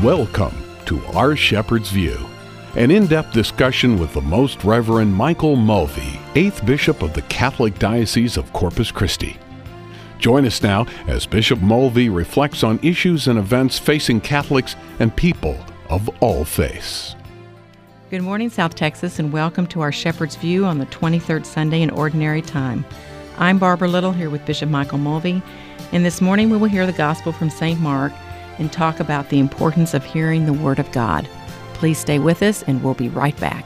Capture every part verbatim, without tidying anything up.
Welcome to Our Shepherd's View, an in-depth discussion with the Most Reverend Michael Mulvey, eighth Bishop of the Catholic Diocese of Corpus Christi. Join us now as Bishop Mulvey reflects on issues and events facing Catholics and people of all faiths. Good morning, South Texas, and welcome to Our Shepherd's View on the twenty-third Sunday in Ordinary Time. I'm Barbara Little here with Bishop Michael Mulvey, and this morning we will hear the Gospel from Saint Mark and talk about the importance of hearing the Word of God. Please stay with us, and we'll be right back.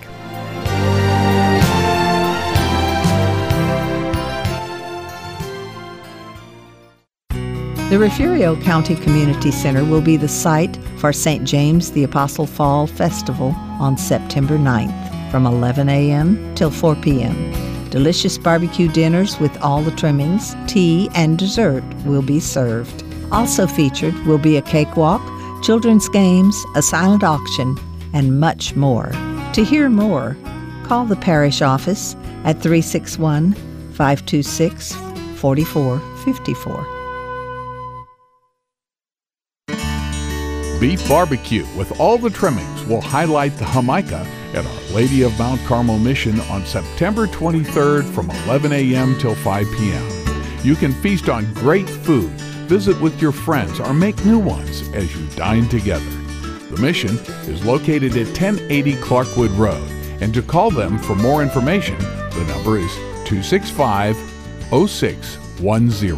The Refugio County Community Center will be the site for Saint James the Apostle Fall Festival on September ninth from eleven a.m. till four p.m. Delicious barbecue dinners with all the trimmings, tea, and dessert will be served. Also featured will be a cakewalk, children's games, a silent auction, and much more. To hear more, call the parish office at three six one, five two six, four four five four. Beef barbecue with all the trimmings will highlight the Jamaica at Our Lady of Mount Carmel Mission on September twenty-third from eleven a.m. till five p.m. You can feast on great food, visit with your friends, or make new ones as you dine together. The mission is located at ten eighty Clarkwood Road, and to call them for more information, the number is two six five, oh six one zero.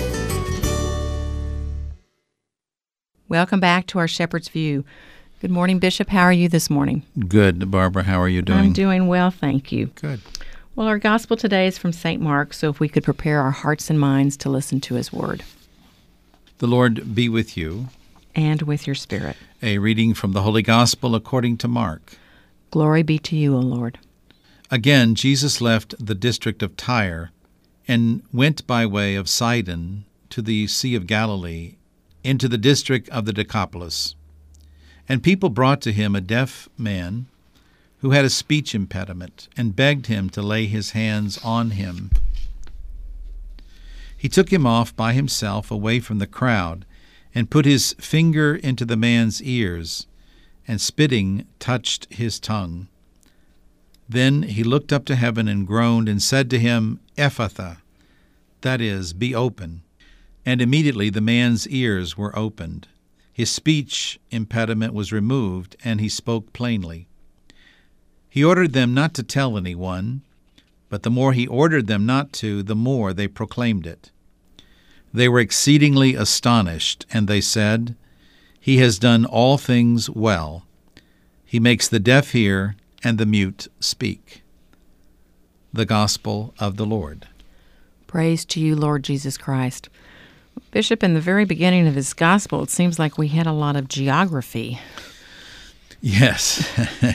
Welcome back to Our Shepherd's View. Good morning, Bishop. How are you this morning? Good, Barbara. How are you doing? I'm doing well, thank you. Good. Well, our gospel today is from Saint Mark, so if we could prepare our hearts and minds to listen to his word. The Lord be with you. And with your spirit. A reading from the Holy Gospel according to Mark. Glory be to you, O Lord. Again, Jesus left the district of Tyre and went by way of Sidon to the Sea of Galilee, into the district of the Decapolis. And people brought to him a deaf man who had a speech impediment, and begged him to lay his hands on him. He took him off by himself away from the crowd, and put his finger into the man's ears, and spitting touched his tongue. Then he looked up to heaven and groaned, and said to him, Ephphatha, that is, be open. And immediately the man's ears were opened. His speech impediment was removed, and he spoke plainly. He ordered them not to tell anyone, but the more he ordered them not to, the more they proclaimed it. They were exceedingly astonished, and they said, He has done all things well. He makes the deaf hear and the mute speak. The Gospel of the Lord. Praise to you, Lord Jesus Christ. Bishop, in the very beginning of his gospel, it seems like we had a lot of geography. Yes.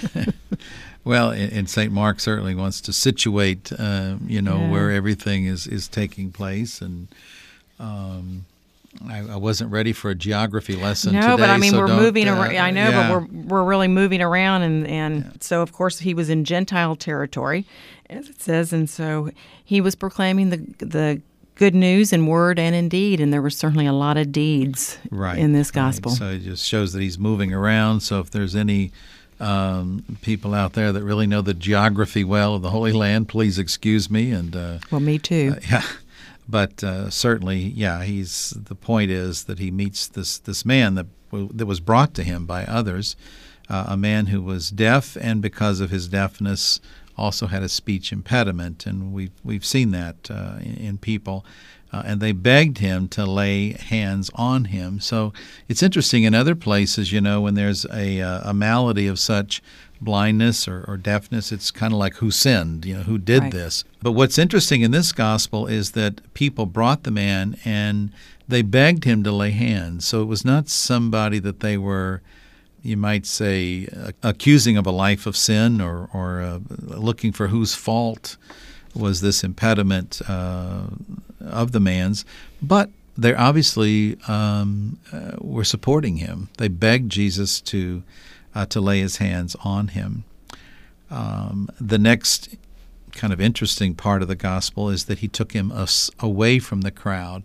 Well, and Saint Mark certainly wants to situate, uh, you know, yeah. where everything is, is taking place. And um, I, I wasn't ready for a geography lesson no, today. No, but I mean, so we're moving uh, around. I know, yeah. but we're we're really moving around. And, and yeah. so, of course, he was in Gentile territory, as it says. And so he was proclaiming the the good news in word and in deed, and there were certainly a lot of deeds right, in this gospel. Right. So it just shows that he's moving around. So if there's any um, people out there that really know the geography well of the Holy Land, please excuse me. And uh, well, me too. Uh, yeah, but uh, certainly, yeah. He's the point is that he meets this this man that that was brought to him by others, uh, a man who was deaf, and because of his deafness, also had a speech impediment, and we've we've seen that uh, in, in people, uh, and they begged him to lay hands on him. So it's interesting in other places, you know, when there's a a malady of such blindness or, or deafness, it's kind of like who sinned, you know, who did right. this. But what's interesting in this gospel is that people brought the man and they begged him to lay hands. So it was not somebody that they were, you might say, uh, accusing of a life of sin or, or uh, looking for whose fault was this impediment uh, of the man's. But they obviously um, uh, were supporting him. They begged Jesus to uh, to lay his hands on him. Um, the next kind of interesting part of the gospel is that he took him as- away from the crowd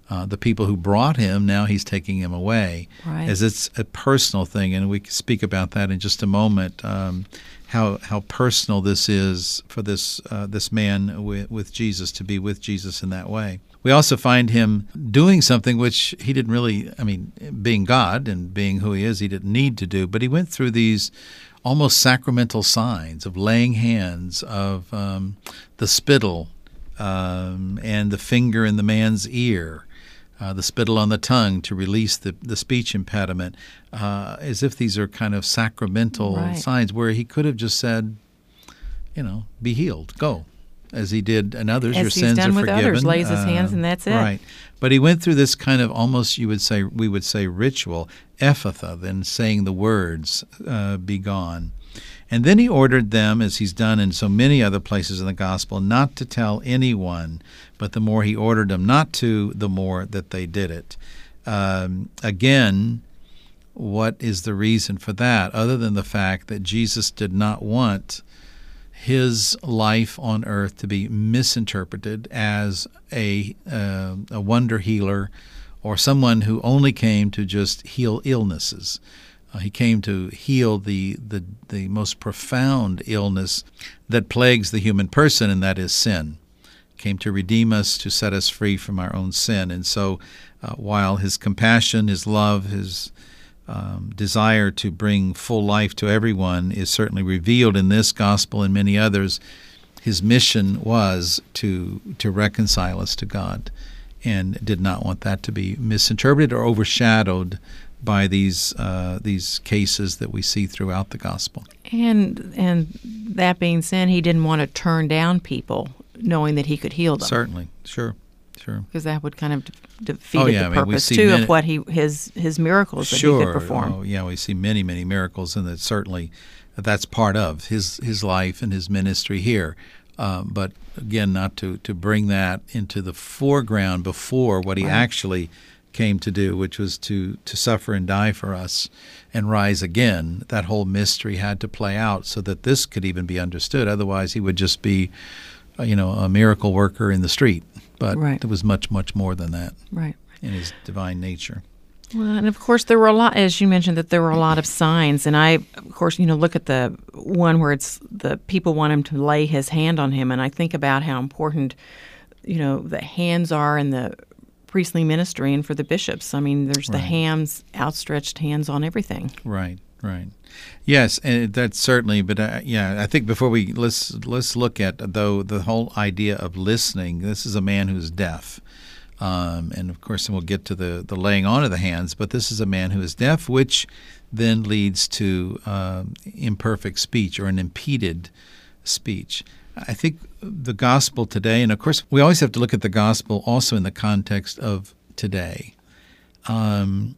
uh, the people who brought him, now he's taking him away. Right. As it's a personal thing, and we can speak about that in just a moment, um, how how personal this is for this uh, this man with, with Jesus, to be with Jesus in that way. We also find him doing something which he didn't really, I mean, being God and being who he is, he didn't need to do, but he went through these almost sacramental signs of laying hands, of um, the spittle um, and the finger in the man's ear, uh, the spittle on the tongue to release the, the speech impediment, uh, as if these are kind of sacramental right. signs where he could have just said, you know, be healed, go. As he did and others, As your he's sins done are with forgiven. others, lays his Uh, hands and that's it. Right. But he went through this kind of almost, you would say, we would say ritual, ephatha, then saying the words, uh, be gone. And then he ordered them, as he's done in so many other places in the gospel, not to tell anyone, but the more he ordered them not to, the more that they did it. Um, again, what is the reason for that, other than the fact that Jesus did not want his life on earth to be misinterpreted as a uh, a wonder healer or someone who only came to just heal illnesses. Uh, he came to heal the, the the most profound illness that plagues the human person, and that is sin. Came to redeem us, to set us free from our own sin. And so uh, while his compassion, his love, his Um, desire to bring full life to everyone is certainly revealed in this gospel and many others, his mission was to to reconcile us to God, and did not want that to be misinterpreted or overshadowed by these uh, these cases that we see throughout the gospel. And and that being said, he didn't want to turn down people knowing that he could heal them. Certainly, sure. Sure. Because that would kind of de- defeated oh, yeah, the I mean, we purpose see too many, of what he his his miracles that sure. he could perform. Oh, yeah, we see many many miracles, and that certainly that's part of his his life and his ministry here. Um, but again, not to to bring that into the foreground before what he Right. actually came to do, which was to to suffer and die for us and rise again. That whole mystery had to play out so that this could even be understood. Otherwise, he would just be, you know, a miracle worker in the street. But right. there was much, much more than that right. in his divine nature. Well, and of course there were a lot, as you mentioned, that there were a lot of signs. And I, of course, you know, look at the one where it's the people want him to lay his hand on him, and I think about how important, you know, the hands are in the priestly ministry and for the bishops. I mean, there's Right. the hands, outstretched hands on everything. Right, right. Yes, and that's certainly. But uh, yeah, I think before we let's let's look at though the whole idea of listening. This is a man who's deaf, um, and of course, we'll get to the the laying on of the hands. But this is a man who is deaf, which then leads to uh, imperfect speech or an impeded speech. I think the gospel today, and of course, we always have to look at the gospel also in the context of today. Um,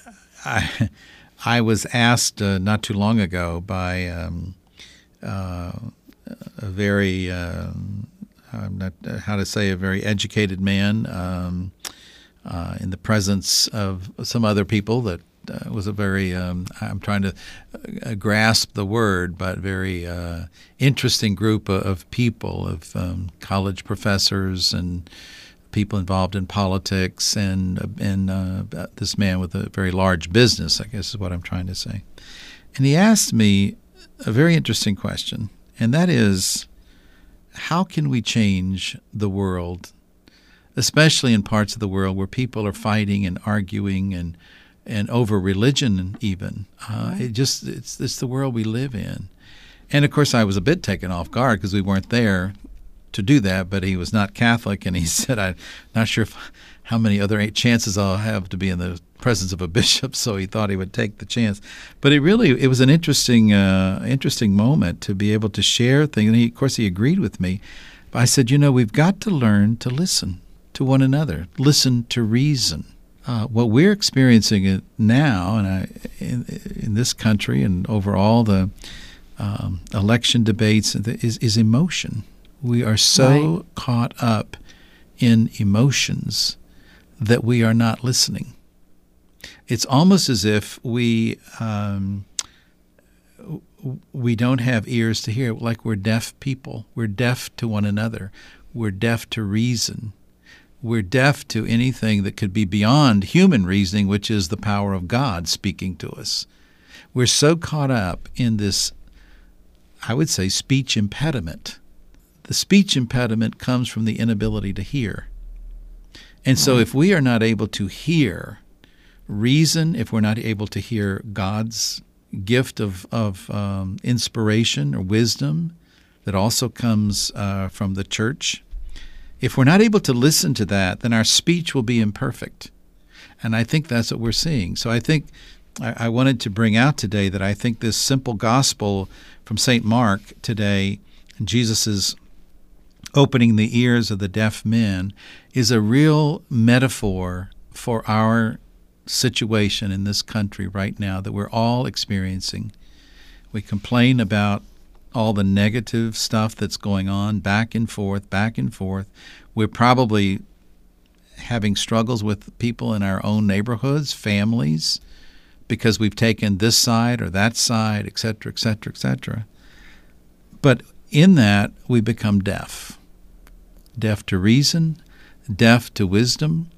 I. I was asked uh, not too long ago by um, uh, a very, uh, I'm not uh, how to say, a very educated man um, uh, in the presence of some other people that uh, was a very, um, I'm trying to uh, grasp the word, but very uh, interesting group of, of people, of um, college professors and people involved in politics, and and uh, this man with a very large business, I guess is what I'm trying to say. And he asked me a very interesting question, and that is, how can we change the world, especially in parts of the world where people are fighting and arguing and and over religion even. Uh, Right. it just it's it's the world we live in. And of course, I was a bit taken off guard because we weren't there to do that, but he was not Catholic, and he said, I'm not sure if, how many other chances I'll have to be in the presence of a bishop, so he thought he would take the chance. But it really, it was an interesting uh, interesting moment to be able to share things, and he, of course he agreed with me. But I said, you know, we've got to learn to listen to one another, listen to reason. Uh, what we're experiencing now and I, in, in this country and over all the um, election debates is, is emotion. We are so Right. caught up in emotions that we are not listening. It's almost as if we um, we don't have ears to hear, like we're deaf people. We're deaf to one another. We're deaf to reason. we're deaf to anything that could be beyond human reasoning, which is the power of God speaking to us. We're so caught up in this, I would say, speech impediment. The speech impediment comes from the inability to hear. And so if we are not able to hear reason, if we're not able to hear God's gift of, of um, inspiration or wisdom that also comes uh, from the church, if we're not able to listen to that, then our speech will be imperfect. And I think that's what we're seeing. So I think I, I wanted to bring out today that I think this simple gospel from Saint Mark today, Jesus' opening the ears of the deaf men, is a real metaphor for our situation in this country right now that we're all experiencing. We complain about all the negative stuff that's going on, back and forth, back and forth. We're probably having struggles with people in our own neighborhoods, families, because we've taken this side or that side, et cetera, et cetera, et cetera. But in that, we become deaf. Deaf to reason, deaf to wisdom,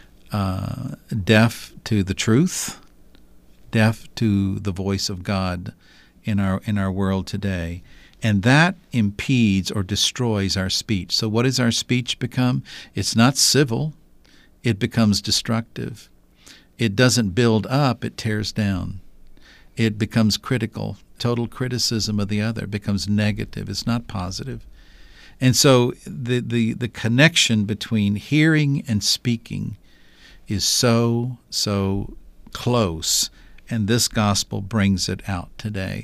uh, deaf to the truth, deaf to the voice of God in our in our world today. And that impedes or destroys our speech. So what does our speech become? It's not civil. It becomes destructive. It doesn't build up, it tears down. It becomes critical. Total criticism of the other becomes negative. It's not positive. And so the, the, the connection between hearing and speaking is so, so close, and this gospel brings it out today.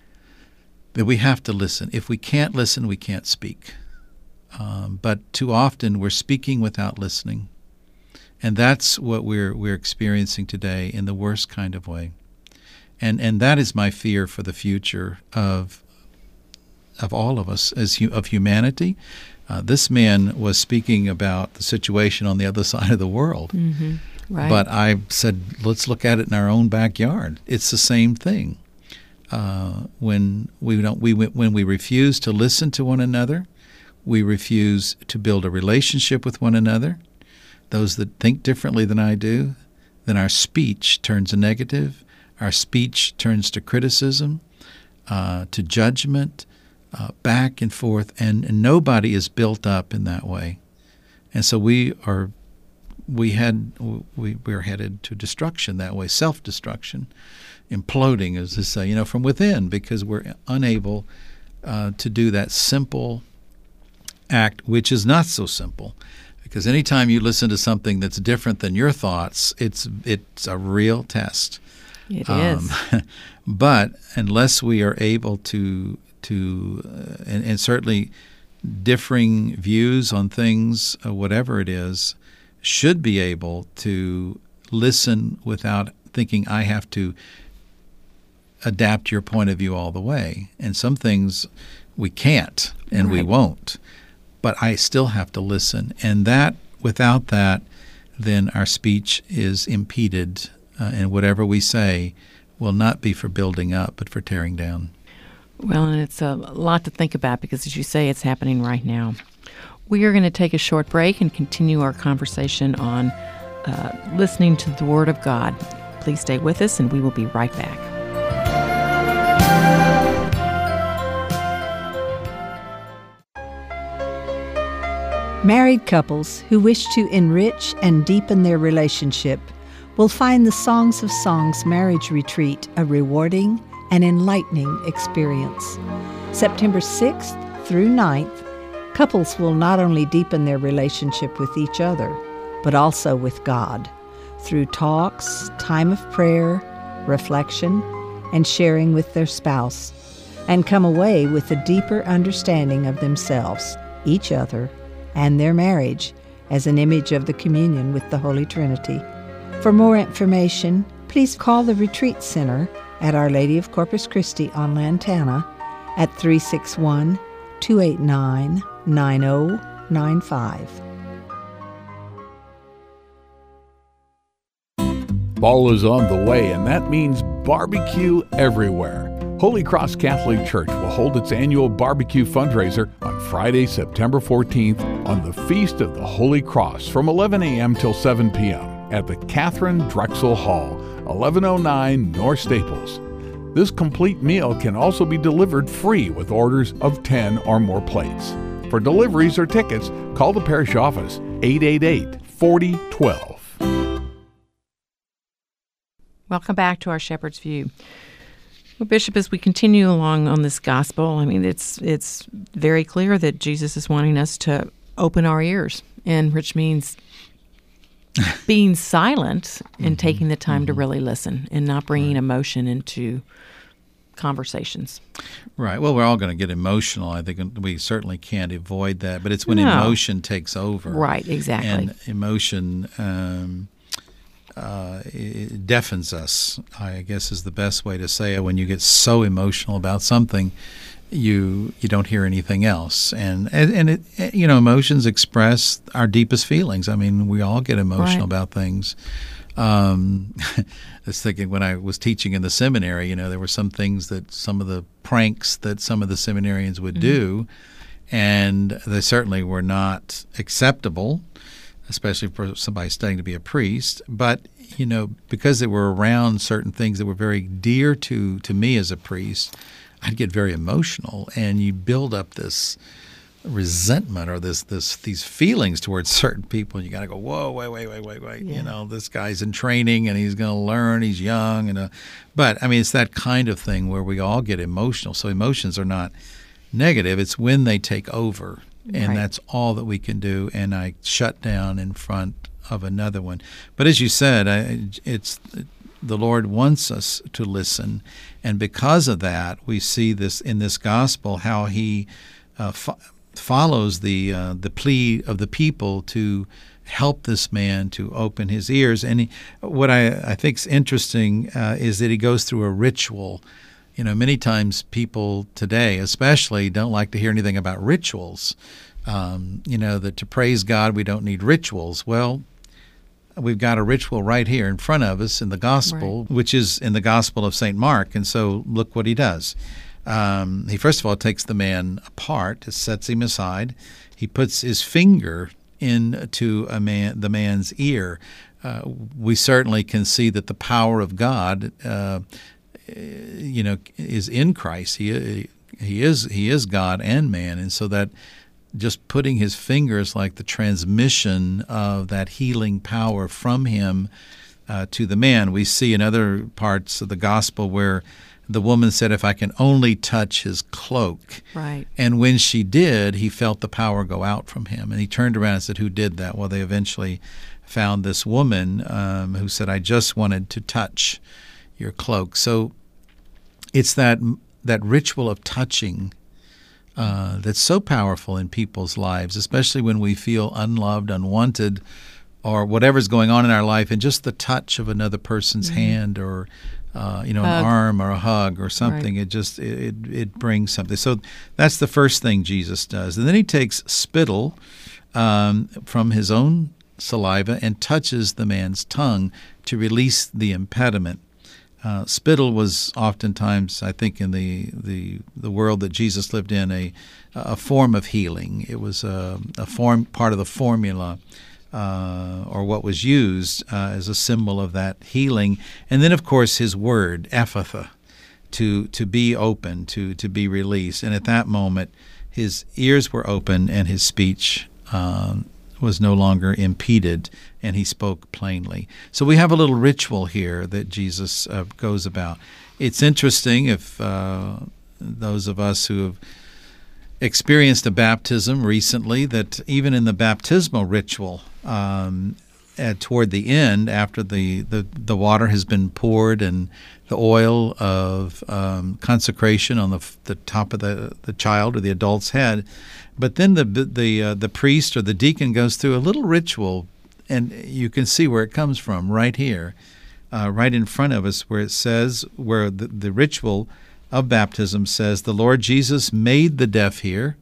That we have to listen. If we can't listen, we can't speak. Um, but too often we're speaking without listening. And that's what we're we're experiencing today in the worst kind of way. And and that is my fear for the future of of all of us, as hu- of humanity. Uh, this man was speaking about the situation on the other side of the world. Mm-hmm. Right. But I said, let's look at it in our own backyard. It's the same thing. Uh, when we don't, we when we refuse to listen to one another, we refuse to build a relationship with one another. Those that think differently than I do, then our speech turns negative. Our speech turns to criticism, uh, to judgment, uh, back and forth, and, and nobody is built up in that way. And so we are, we had, we we're headed to destruction that way, self-destruction. Imploding, as they say, you know, from within, because we're unable uh, to do that simple act, which is not so simple. Because anytime you listen to something that's different than your thoughts, it's it's a real test. It um, is. But unless we are able to to uh, and, and certainly differing views on things, uh, whatever it is, should be able to listen without thinking I have to adapt your point of view all the way. And some things we can't and right. we won't. But I still have to listen. And that, without that, then our speech is impeded, uh, and whatever we say will not be for building up, but for tearing down. Well, and it's a lot to think about because, as you say, it's happening right now. We are going to take a short break and continue our conversation on uh, listening to the Word of God. Please stay with us, and we will be right back. Married couples who wish to enrich and deepen their relationship will find the Songs of Songs Marriage Retreat a rewarding and enlightening experience. September sixth through ninth, couples will not only deepen their relationship with each other, but also with God through talks, time of prayer, reflection, and sharing with their spouse, and come away with a deeper understanding of themselves, each other, and their marriage as an image of the communion with the Holy Trinity. For more information, please call the Retreat Center at Our Lady of Corpus Christi on Lantana at three six one, two eight nine, nine zero nine five. Fall is on the way, and that means barbecue everywhere. Holy Cross Catholic Church will hold its annual barbecue fundraiser on Friday, September fourteenth on the Feast of the Holy Cross from eleven a.m. till seven p.m. at the Catherine Drexel Hall, eleven oh nine North Staples. This complete meal can also be delivered free with orders of ten or more plates. For deliveries or tickets, call the parish office, eight eight eight, four oh one two. Welcome back to our Shepherd's View. Well, Bishop, as we continue along on this gospel, I mean, it's it's very clear that Jesus is wanting us to open our ears, and which means being silent and mm-hmm. taking the time mm-hmm. to really listen and not bringing right. emotion into conversations. Right. Well, we're all going to get emotional. I think we certainly can't avoid that, but it's when no. emotion takes over. Right, exactly. And emotion um, uh, it deafens us, I guess is the best way to say it. When you get so emotional about something, you you don't hear anything else. And, and, and it, you know, emotions express our deepest feelings. I mean, we all get emotional right. about things. Um, I was thinking when I was teaching in the seminary, you know, there were some things that some of the pranks that some of the seminarians would mm-hmm. do, and they certainly were not acceptable, especially for somebody studying to be a priest. But, you know, because they were around certain things that were very dear to, to me as a priest, I'd get very emotional, and you build up this resentment or this this these feelings towards certain people. You got to go, whoa, wait, wait, wait, wait, wait. Yeah. You know, this guy's in training and he's going to learn. He's young, and uh, but I mean, it's that kind of thing where we all get emotional. So emotions are not negative. It's when they take over, and right. that's all that we can do. And I shut down in front of another one. But as you said, I, it's the Lord wants us to listen, and because of that, we see this in this gospel how He uh, fo- follows the uh, the plea of the people to help this man to open his ears. And he, what I, I think is interesting uh, is that he goes through a ritual. You know, many times people today especially don't like to hear anything about rituals. Um, you know, that to praise God we don't need rituals. Well, we've got a ritual right here in front of us in the gospel, right. which is in the Gospel of Saint Mark. And so look what he does. Um, he first of all takes the man apart, sets him aside. He puts his finger into a man, the man's ear. Uh, we certainly can see that the power of God, uh, you know, is in Christ. He he is he is God and man, and so that just putting his finger is like the transmission of that healing power from him uh, to the man. We see in other parts of the gospel where the woman said, if I can only touch his cloak. Right. And when she did, he felt the power go out from him. And he turned around and said, who did that? Well, they eventually found this woman um, who said, I just wanted to touch your cloak. So it's that that ritual of touching uh, that's so powerful in people's lives, especially when we feel unloved, unwanted, or whatever's going on in our life, and just the touch of another person's mm-hmm. hand or Uh, you know, hug. An arm or a hug or something. Right. It just it it brings something. So that's the first thing Jesus does, and then he takes spittle um, from his own saliva and touches the man's tongue to release the impediment. Uh, spittle was oftentimes, I think, in the the the world that Jesus lived in, a a form of healing. It was a, a form part of the formula. Uh, or what was used uh, as a symbol of that healing. And then, of course, his word, Ephphatha, to to be open, to, to be released. And at that moment, his ears were open and his speech um, was no longer impeded, and he spoke plainly. So we have a little ritual here that Jesus uh, goes about. It's interesting if uh, those of us who have experienced a baptism recently, that even in the baptismal ritual, um, at, toward the end, after the, the, the water has been poured and the oil of um, consecration on the the top of the, the child or the adult's head, but then the the uh, the priest or the deacon goes through a little ritual, and you can see where it comes from right here, uh, right in front of us, where it says, where the, the ritual of baptism says, the Lord Jesus made the deaf hear,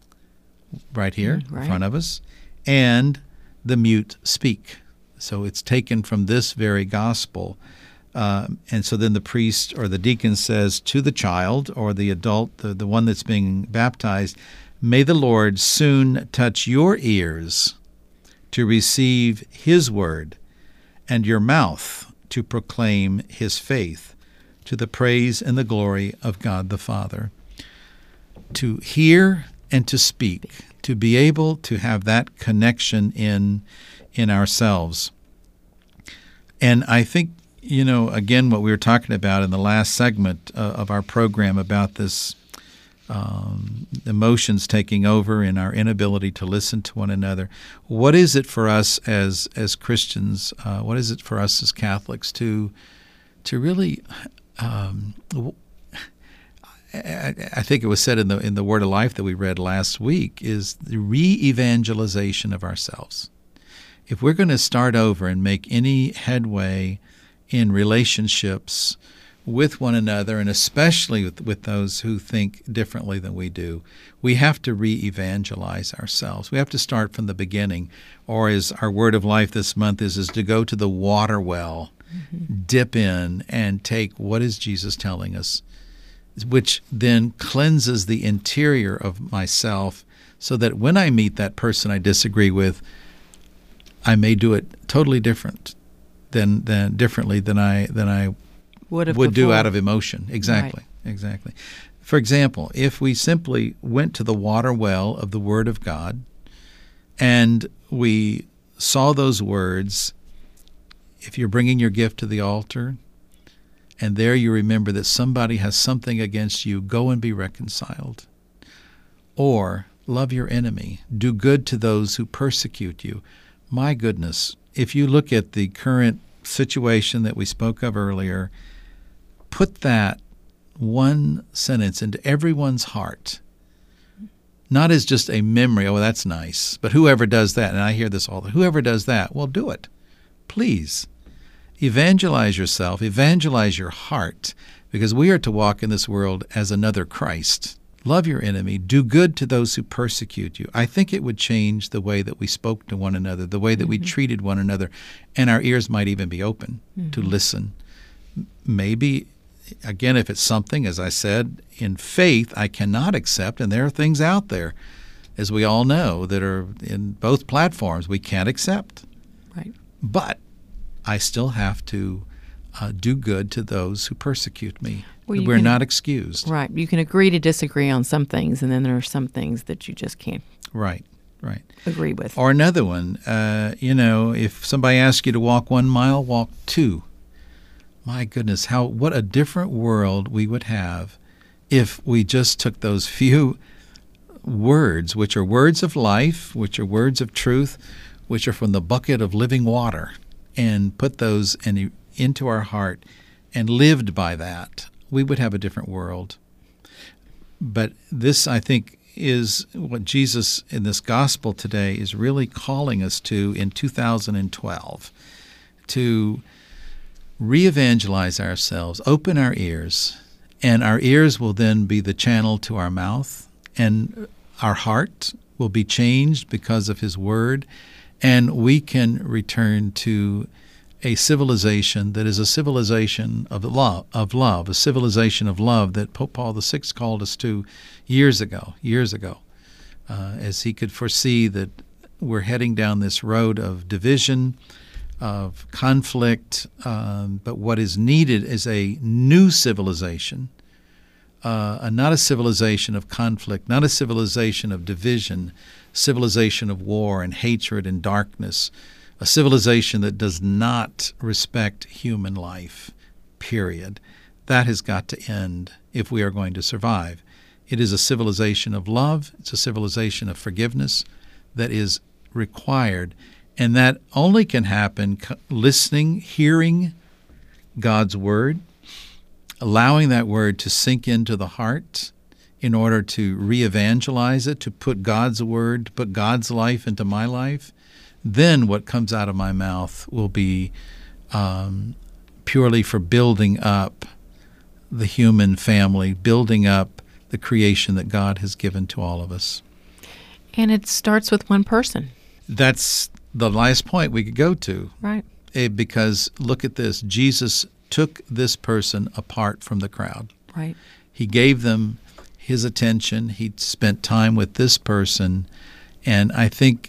right here mm, right. in front of us, and the mute speak. So it's taken from this very gospel. Uh, and so then the priest or the deacon says to the child or the adult, the, the one that's being baptized, may the Lord soon touch your ears to receive his word and your mouth to proclaim his faith to the praise and the glory of God the Father. To hear and to speak, to be able to have that connection in in ourselves. And I think, you know, again, what we were talking about in the last segment uh, of our program about this um, emotions taking over and our inability to listen to one another. What is it for us as as Christians? Uh, what is it for us as Catholics to to really? Um, I, I think it was said in the in the Word of Life that we read last week is the re-evangelization of ourselves. If we're going to start over and make any headway in relationships with one another, and especially with, with those who think differently than we do, we have to re-evangelize ourselves. We have to start from the beginning, or as our Word of Life this month is, is to go to the water well, mm-hmm. dip in, and take what is Jesus telling us, which then cleanses the interior of myself so that when I meet that person I disagree with, I may do it totally different than than differently than I than I would, would do out of emotion. Exactly. Right. Exactly. For example, if we simply went to the water well of the Word of God and we saw those words, if you're bringing your gift to the altar, and there you remember that somebody has something against you, go and be reconciled. Or love your enemy, do good to those who persecute you. My goodness, if you look at the current situation that we spoke of earlier, put that one sentence into everyone's heart, not as just a memory, oh, that's nice, but whoever does that, and I hear this all the time, whoever does that, well, do it. Please. Evangelize yourself, evangelize your heart, because we are to walk in this world as another Christ. Love your enemy, do good to those who persecute you. I think it would change the way that we spoke to one another, the way that mm-hmm. we treated one another, and our ears might even be open mm-hmm. to listen. Maybe, again, if it's something, as I said, in faith I cannot accept, and there are things out there, as we all know, that are in both platforms we can't accept. Right. But I still have to uh, do good to those who persecute me. Well, We're can, not excused. Right. You can agree to disagree on some things, and then there are some things that you just can't right, right. agree with. Or another one, uh, you know, if somebody asks you to walk one mile, walk two. My goodness, how what a different world we would have if we just took those few words, which are words of life, which are words of truth, which are from the bucket of living water, and put those in, into our heart and lived by that. We would have a different world. But this, I think, is what Jesus in this gospel today is really calling us to in two thousand twelve, to re-evangelize ourselves, open our ears, and our ears will then be the channel to our mouth, and our heart will be changed because of His Word, and we can return to a civilization that is a civilization of love, of love, a civilization of love that Pope Paul the Sixth called us to years ago, years ago, uh, as he could foresee that we're heading down this road of division, of conflict, um, but what is needed is a new civilization, uh, not a civilization of conflict, not a civilization of division, civilization of war and hatred and darkness, a civilization that does not respect human life, period. That has got to end if we are going to survive. It is a civilization of love. It's a civilization of forgiveness that is required, and that only can happen listening, hearing God's Word, allowing that Word to sink into the heart in order to re-evangelize it, to put God's Word, to put God's life into my life. Then what comes out of my mouth will be um, purely for building up the human family, building up the creation that God has given to all of us. And it starts with one person. That's the last point we could go to. Right. It, because look at this. Jesus took this person apart from the crowd. Right. He gave them his attention. He spent time with this person. And I think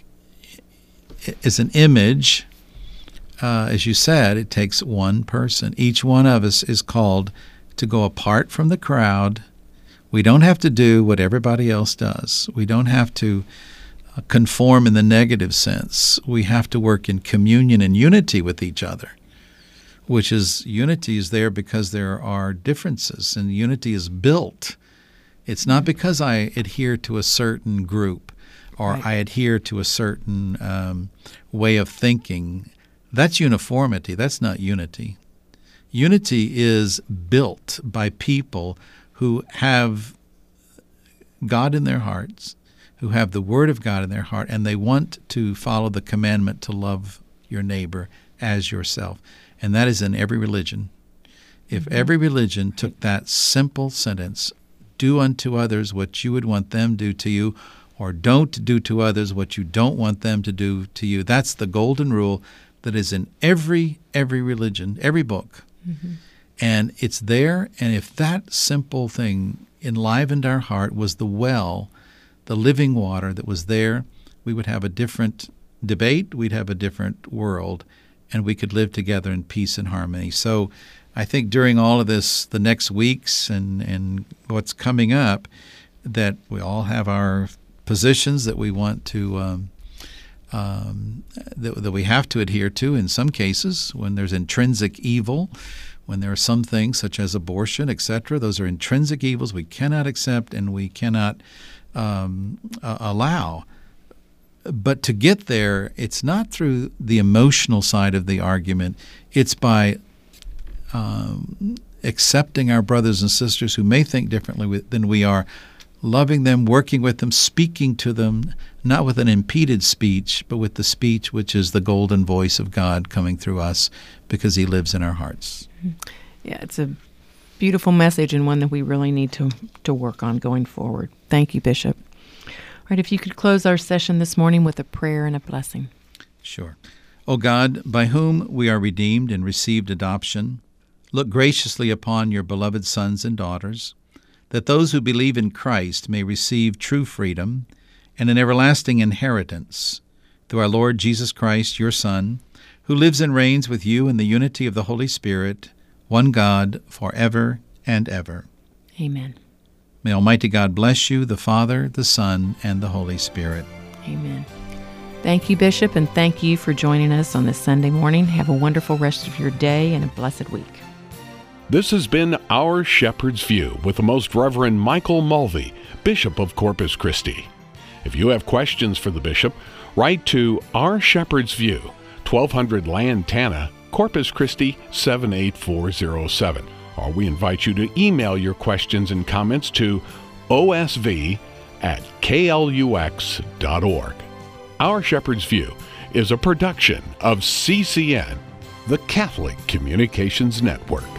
as an image, uh, as you said, it takes one person. Each one of us is called to go apart from the crowd. We don't have to do what everybody else does. We don't have to conform in the negative sense. We have to work in communion and unity with each other, which is, unity is there because there are differences, and unity is built. It's not because I adhere to a certain group or right. I adhere to a certain um, way of thinking. That's uniformity. That's not unity. Unity is built by people who have God in their hearts, who have the Word of God in their heart, and they want to follow the commandment to love your neighbor as yourself. And that is in every religion. If mm-hmm. every religion took that simple sentence, do unto others what you would want them to do to you, or don't do to others what you don't want them to do to you, that's the golden rule that is in every every religion, every book. Mm-hmm. And it's there, and if that simple thing enlivened our heart, was the well, the living water that was there, we would have a different debate, we'd have a different world, and we could live together in peace and harmony. So I think during all of this, the next weeks and, and what's coming up, that we all have our positions that we want to, um, um, that, that we have to adhere to in some cases when there's intrinsic evil, when there are some things such as abortion, et cetera. Those are intrinsic evils we cannot accept and we cannot um, uh, allow. But to get there, it's not through the emotional side of the argument. It's by um, accepting our brothers and sisters who may think differently than we are, loving them, working with them, speaking to them, not with an impeded speech, but with the speech which is the golden voice of God coming through us because He lives in our hearts. Yeah, it's a beautiful message and one that we really need to, to work on going forward. Thank you, Bishop. All right, if you could close our session this morning with a prayer and a blessing. Sure. O God, by whom we are redeemed and received adoption, look graciously upon your beloved sons and daughters, that those who believe in Christ may receive true freedom and an everlasting inheritance through our Lord Jesus Christ, your Son, who lives and reigns with you in the unity of the Holy Spirit, one God, forever and ever. Amen. May Almighty God bless you, the Father, the Son, and the Holy Spirit. Amen. Thank you, Bishop, and thank you for joining us on this Sunday morning. Have a wonderful rest of your day and a blessed week. This has been Our Shepherd's View with the Most Reverend Michael Mulvey, Bishop of Corpus Christi. If you have questions for the Bishop, write to Our Shepherd's View, twelve hundred Lantana, Corpus Christi seven eight four zero seven. Or we invite you to email your questions and comments to O S V at K L U X dot org. Our Shepherd's View is a production of C C N, the Catholic Communications Network.